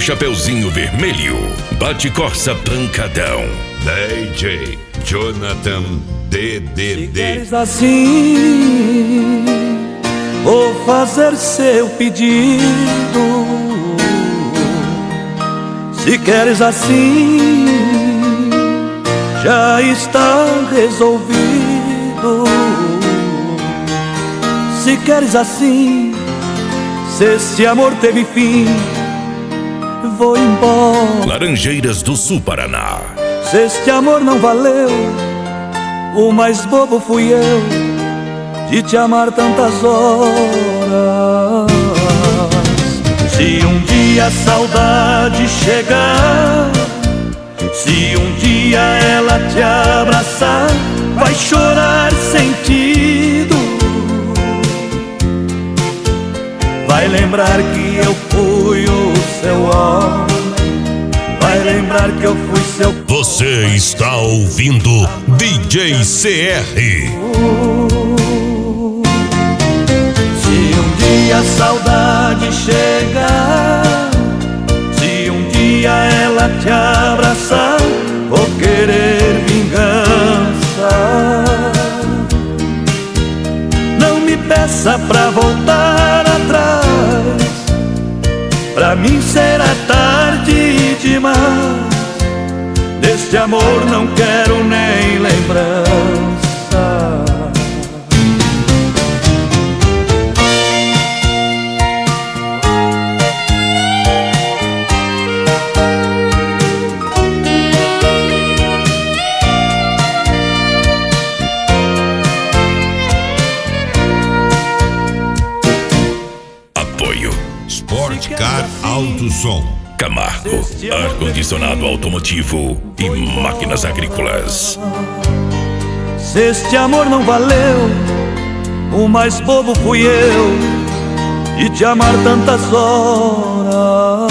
Chapeuzinho Vermelho, Bate Corsa Pancadão, DJ Jonathan DDD. Se queres assim, vou fazer seu pedido. Se queres assim, já está resolvido. Se queres assim, se esse amor teve fim, vou embora. Laranjeiras do Sul Paraná. Se este amor não valeu, o mais bobo fui eu de te amar tantas horas. Se um dia a saudade chegar, se um dia ela te abraçar, vai chorar sentido. Vai lembrar que eu fui o seu homem, vai lembrar que eu fui seu... Você está ouvindo DJ CR. Se um dia a saudade chegar, se um dia ela te abraçar, vou querer vingança. Não me peça pra voltar atrás, pra mim será tarde demais. Deste amor não quero nem lembrança. Apoio Sportcar Alto Som, Camargo, ar-condicionado automotivo e máquinas agrícolas. Se este amor não valeu, o mais bobo fui eu de te amar tantas horas.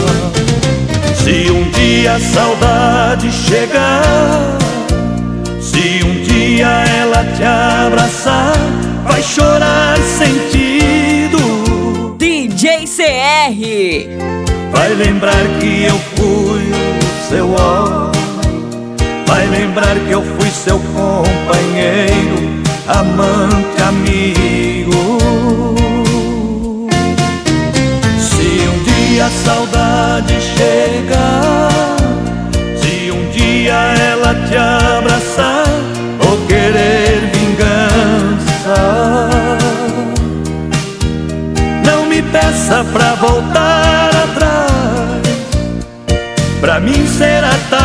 Se um dia a saudade chegar, se um dia ela te abraçar, vai chorar sentido. DJ CR. Vai lembrar que eu fui o seu homem, vai lembrar que eu fui seu companheiro, amante, amigo. Se um dia a saudade chegar, se um dia ela te abraçar, vou querer vingança. Não me peça pra voltar atrás, pra mim será tarde